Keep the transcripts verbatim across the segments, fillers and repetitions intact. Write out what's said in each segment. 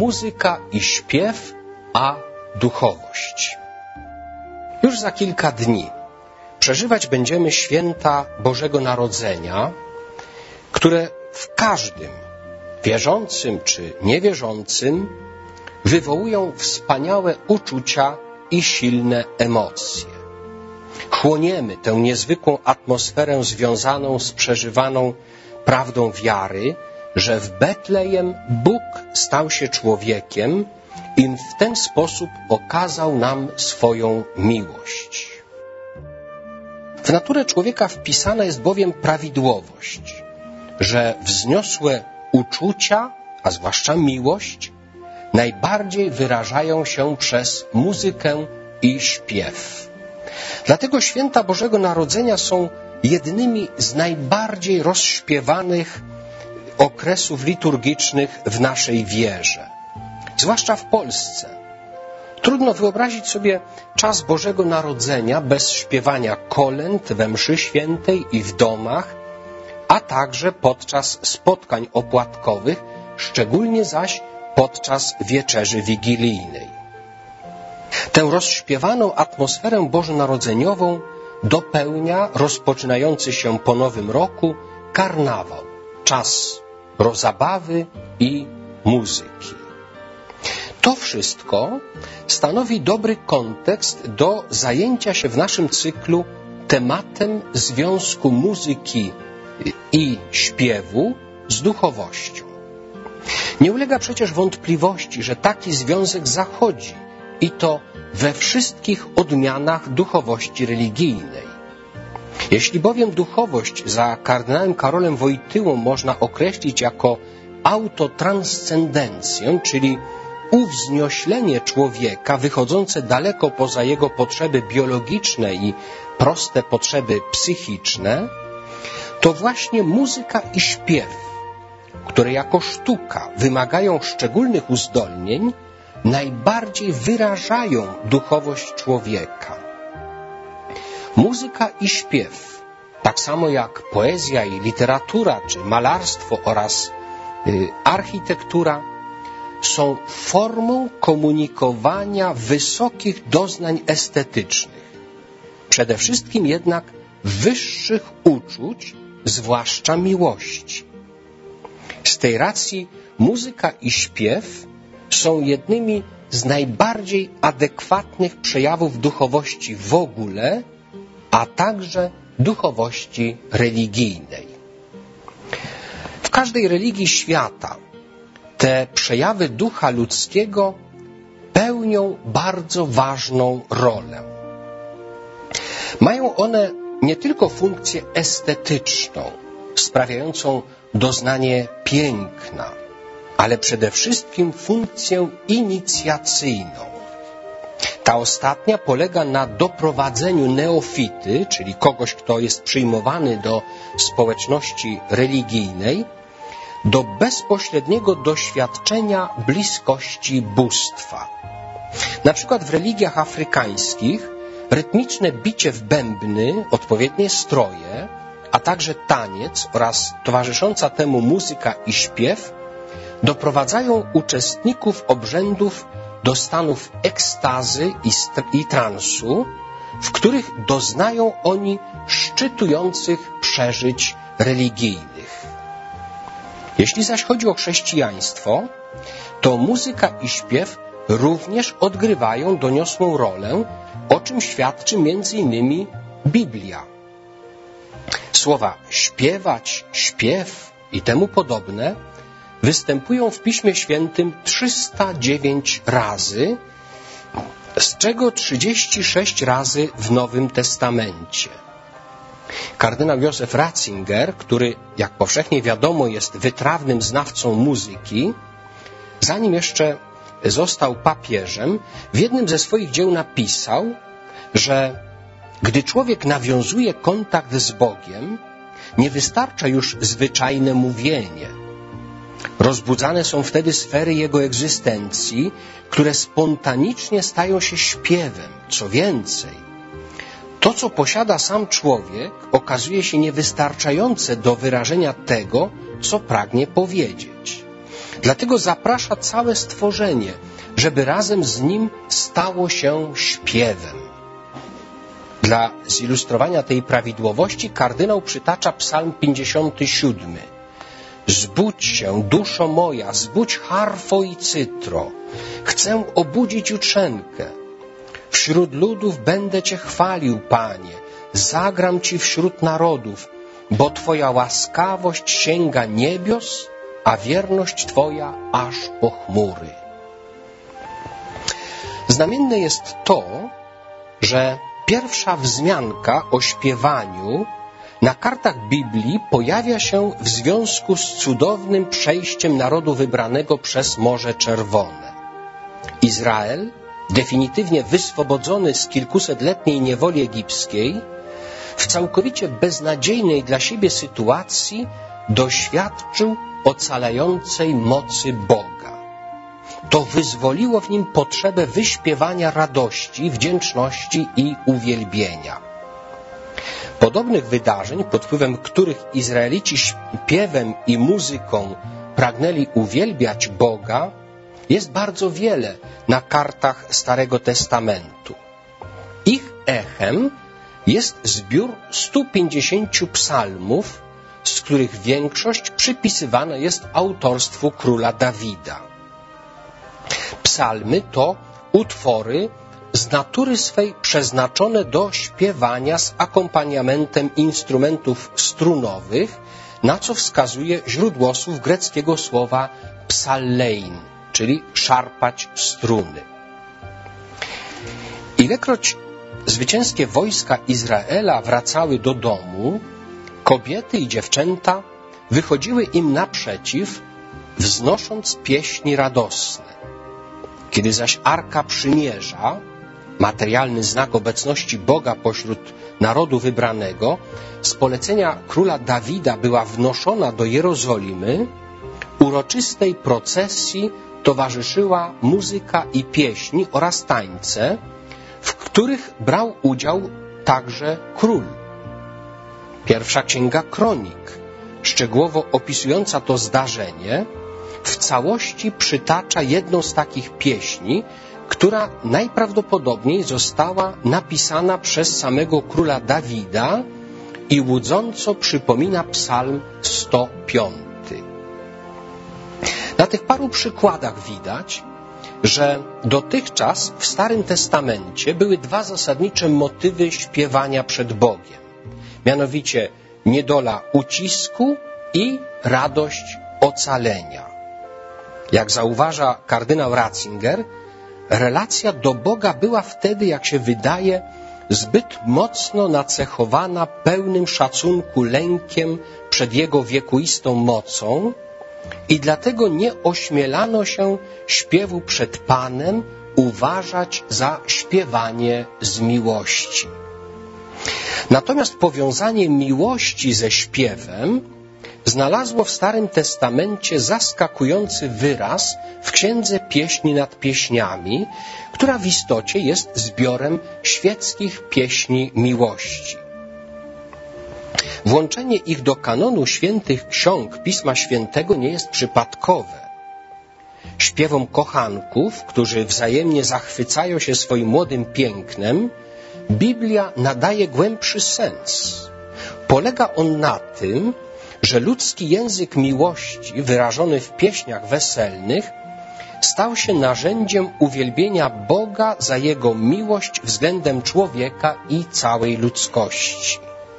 muzyka i śpiew, a duchowość. Już za kilka dni przeżywać będziemy święta Bożego Narodzenia, które w każdym, wierzącym czy niewierzącym, wywołują wspaniałe uczucia i silne emocje. Chłoniemy tę niezwykłą atmosferę związaną z przeżywaną prawdą wiary, że w Betlejem Bóg stał się człowiekiem i w ten sposób okazał nam swoją miłość. W naturę człowieka wpisana jest bowiem prawidłowość, że wzniosłe uczucia, a zwłaszcza miłość, najbardziej wyrażają się przez muzykę i śpiew. Dlatego święta Bożego Narodzenia są jednymi z najbardziej rozśpiewanych okresów liturgicznych w naszej wierze, zwłaszcza w Polsce. Trudno wyobrazić sobie czas Bożego Narodzenia bez śpiewania kolęd we mszy świętej i w domach, a także podczas spotkań opłatkowych, szczególnie zaś podczas wieczerzy wigilijnej. Tę rozśpiewaną atmosferę bożonarodzeniową dopełnia rozpoczynający się po Nowym Roku karnawał, czas zabawy i muzyki. To wszystko stanowi dobry kontekst do zajęcia się w naszym cyklu tematem związku muzyki i śpiewu z duchowością. Nie ulega przecież wątpliwości, że taki związek zachodzi i to we wszystkich odmianach duchowości religijnej. Jeśli bowiem duchowość za kardynałem Karolem Wojtyłą można określić jako autotranscendencję, czyli uwznioślenie człowieka wychodzące daleko poza jego potrzeby biologiczne i proste potrzeby psychiczne, to właśnie muzyka i śpiew, które jako sztuka wymagają szczególnych uzdolnień, najbardziej wyrażają duchowość człowieka. Muzyka i śpiew, tak samo jak poezja i literatura, czy malarstwo oraz y, architektura, są formą komunikowania wysokich doznań estetycznych, przede wszystkim jednak wyższych uczuć, zwłaszcza miłości. Z tej racji muzyka i śpiew są jednymi z najbardziej adekwatnych przejawów duchowości w ogóle, a także duchowości religijnej. W każdej religii świata te przejawy ducha ludzkiego pełnią bardzo ważną rolę. Mają one nie tylko funkcję estetyczną, sprawiającą doznanie piękna, ale przede wszystkim funkcję inicjacyjną. Ta ostatnia polega na doprowadzeniu neofity, czyli kogoś, kto jest przyjmowany do społeczności religijnej, do bezpośredniego doświadczenia bliskości bóstwa. Na przykład w religiach afrykańskich rytmiczne bicie w bębny, odpowiednie stroje, a także taniec oraz towarzysząca temu muzyka i śpiew doprowadzają uczestników obrzędów do stanów ekstazy i, i transu, w których doznają oni szczytujących przeżyć religijnych. Jeśli zaś chodzi o chrześcijaństwo, to muzyka i śpiew również odgrywają doniosłą rolę, o czym świadczy między innymi Biblia. Słowa śpiewać, śpiew i temu podobne występują w Piśmie Świętym trzysta dziewięć razy, z czego trzydzieści sześć razy w Nowym Testamencie. Kardynał Józef Ratzinger, który, jak powszechnie wiadomo, jest wytrawnym znawcą muzyki, zanim jeszcze został papieżem, w jednym ze swoich dzieł napisał, że gdy człowiek nawiązuje kontakt z Bogiem, nie wystarcza już zwyczajne mówienie. Rozbudzane są wtedy sfery jego egzystencji, które spontanicznie stają się śpiewem. Co więcej, to, co posiada sam człowiek, okazuje się niewystarczające do wyrażenia tego, co pragnie powiedzieć. Dlatego zaprasza całe stworzenie, żeby razem z nim stało się śpiewem. Dla zilustrowania tej prawidłowości kardynał przytacza psalm pięćdziesiąty siódmy. Zbudź się, duszo moja, zbudź harfo i cytro. Chcę obudzić jutrzenkę. Wśród ludów będę Cię chwalił, Panie. Zagram Ci wśród narodów, bo Twoja łaskawość sięga niebios, a wierność Twoja aż po chmury. Znamienne jest to, że pierwsza wzmianka o śpiewaniu na kartach Biblii pojawia się w związku z cudownym przejściem narodu wybranego przez Morze Czerwone. Izrael, definitywnie wyswobodzony z kilkusetletniej niewoli egipskiej, w całkowicie beznadziejnej dla siebie sytuacji doświadczył ocalającej mocy Boga. To wyzwoliło w nim potrzebę wyśpiewania radości, wdzięczności i uwielbienia. Podobnych wydarzeń, pod wpływem których Izraelici śpiewem i muzyką pragnęli uwielbiać Boga, jest bardzo wiele na kartach Starego Testamentu. Ich echem jest zbiór stu pięćdziesięciu psalmów, z których większość przypisywana jest autorstwu króla Dawida. Psalmy to utwory z natury swej przeznaczone do śpiewania z akompaniamentem instrumentów strunowych, na co wskazuje źródło słów greckiego słowa psallein, czyli szarpać struny. Ilekroć zwycięskie wojska Izraela wracały do domu, kobiety i dziewczęta wychodziły im naprzeciw, wznosząc pieśni radosne. Kiedy zaś Arka Przymierza, materialny znak obecności Boga pośród narodu wybranego, z polecenia króla Dawida była wnoszona do Jerozolimy, uroczystej procesji towarzyszyła muzyka i pieśni oraz tańce, w których brał udział także król. Pierwsza księga Kronik, szczegółowo opisująca to zdarzenie, w całości przytacza jedną z takich pieśni, która najprawdopodobniej została napisana przez samego króla Dawida i łudząco przypomina psalm sto piąty. Na tych paru przykładach widać, że dotychczas w Starym Testamencie były dwa zasadnicze motywy śpiewania przed Bogiem. Mianowicie niedola ucisku i radość ocalenia. Jak zauważa kardynał Ratzinger, relacja do Boga była wtedy, jak się wydaje, zbyt mocno nacechowana pełnym szacunku lękiem przed Jego wiekuistą mocą i dlatego nie ośmielano się śpiewu przed Panem uważać za śpiewanie z miłości. Natomiast powiązanie miłości ze śpiewem znalazło w Starym Testamencie zaskakujący wyraz w Księdze Pieśni nad Pieśniami, która w istocie jest zbiorem świeckich pieśni miłości. Włączenie ich do kanonu świętych ksiąg Pisma Świętego nie jest przypadkowe. Śpiewom kochanków, którzy wzajemnie zachwycają się swoim młodym pięknem, Biblia nadaje głębszy sens. Polega on na tym, że ludzki język miłości, wyrażony w pieśniach weselnych, stał się narzędziem uwielbienia Boga za Jego miłość względem człowieka i całej ludzkości.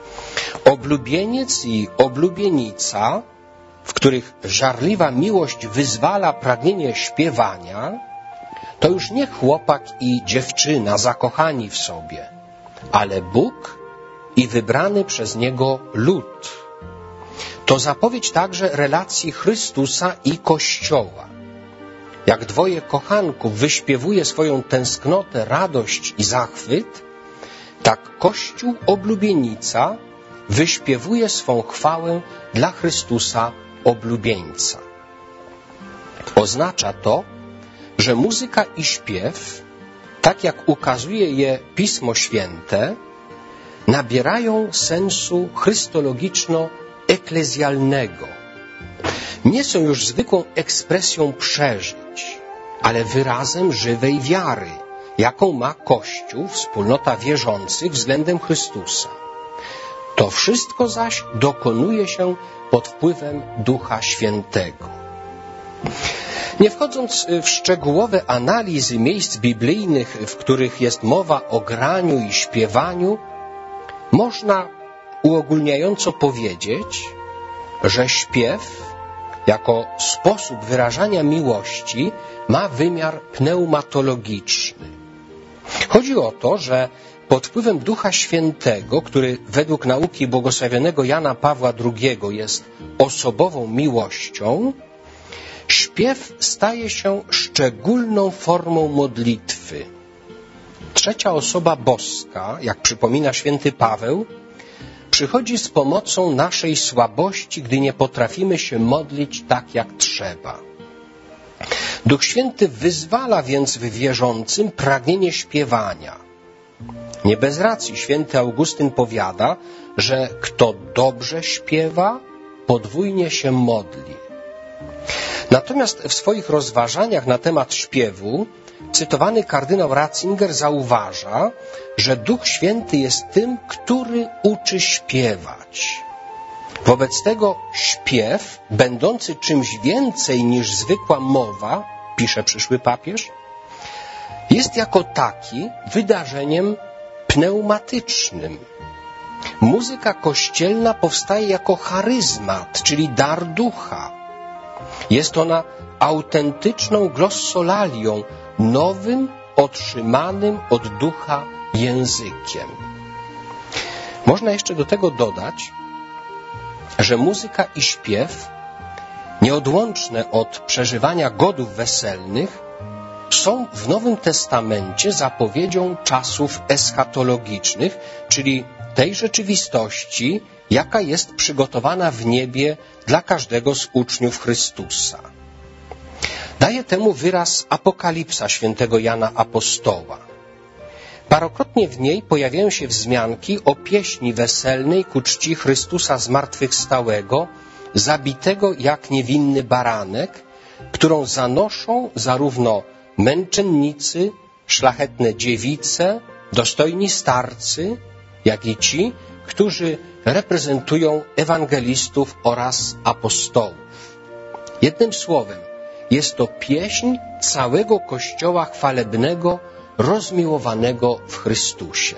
Oblubieniec i oblubienica, w których żarliwa miłość wyzwala pragnienie śpiewania, to już nie chłopak i dziewczyna zakochani w sobie, ale Bóg i wybrany przez Niego lud. To zapowiedź także relacji Chrystusa i Kościoła. Jak dwoje kochanków wyśpiewuje swoją tęsknotę, radość i zachwyt, tak Kościół oblubienica wyśpiewuje swą chwałę dla Chrystusa oblubieńca. Oznacza to, że muzyka i śpiew, tak jak ukazuje je Pismo Święte, nabierają sensu chrystologiczno-eklezjalnego. nie są już zwykłą ekspresją przeżyć, ale wyrazem żywej wiary, jaką ma Kościół, wspólnota wierzących względem Chrystusa. To wszystko zaś dokonuje się pod wpływem Ducha Świętego. Nie wchodząc w szczegółowe analizy miejsc biblijnych, w których jest mowa o graniu i śpiewaniu, można uogólniająco powiedzieć, że śpiew jako sposób wyrażania miłości ma wymiar pneumatologiczny. Chodzi o to, że pod wpływem Ducha Świętego, który według nauki błogosławionego Jana Pawła drugiego jest osobową miłością, śpiew staje się szczególną formą modlitwy. Trzecia osoba boska, jak przypomina święty Paweł, przychodzi z pomocą naszej słabości, gdy nie potrafimy się modlić tak, jak trzeba. Duch Święty wyzwala więc w wierzącym pragnienie śpiewania. Nie bez racji święty Augustyn powiada, że kto dobrze śpiewa, podwójnie się modli. Natomiast w swoich rozważaniach na temat śpiewu cytowany kardynał Ratzinger zauważa, że Duch Święty jest tym, który uczy śpiewać. Wobec tego śpiew, będący czymś więcej niż zwykła mowa, pisze przyszły papież, jest jako taki wydarzeniem pneumatycznym. Muzyka kościelna powstaje jako charyzmat, czyli dar ducha. Jest ona autentyczną glossolalią, nowym, otrzymanym od ducha językiem. Można jeszcze do tego dodać, że muzyka i śpiew, nieodłączne od przeżywania godów weselnych, są w Nowym Testamencie zapowiedzią czasów eschatologicznych, czyli tej rzeczywistości, jaka jest przygotowana w niebie dla każdego z uczniów Chrystusa. Daje temu wyraz Apokalipsa świętego Jana Apostoła. Parokrotnie w niej pojawiają się wzmianki o pieśni weselnej ku czci Chrystusa zmartwychwstałego, zabitego jak niewinny baranek, którą zanoszą zarówno męczennicy, szlachetne dziewice, dostojni starcy, jak i ci, którzy reprezentują ewangelistów oraz apostołów. Jednym słowem, jest to pieśń całego Kościoła chwalebnego, rozmiłowanego w Chrystusie.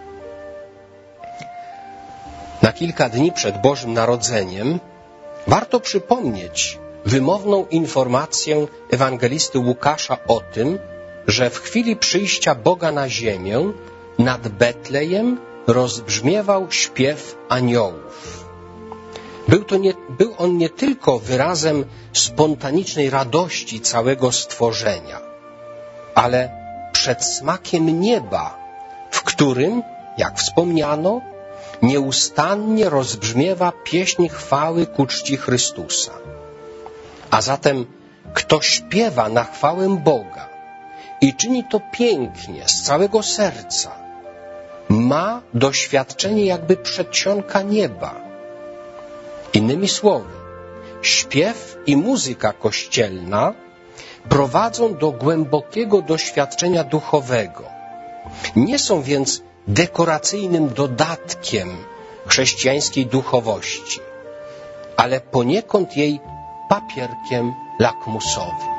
Na kilka dni przed Bożym Narodzeniem warto przypomnieć wymowną informację ewangelisty Łukasza o tym, że w chwili przyjścia Boga na ziemię nad Betlejem rozbrzmiewał śpiew aniołów. Był, to nie, był on nie tylko wyrazem spontanicznej radości całego stworzenia, ale przedsmakiem nieba, w którym, jak wspomniano, nieustannie rozbrzmiewa pieśń chwały ku czci Chrystusa. A zatem, kto śpiewa na chwałę Boga i czyni to pięknie, z całego serca, ma doświadczenie jakby przedsionka nieba. Innymi słowy, śpiew i muzyka kościelna prowadzą do głębokiego doświadczenia duchowego. Nie są więc dekoracyjnym dodatkiem chrześcijańskiej duchowości, ale poniekąd jej papierkiem lakmusowym.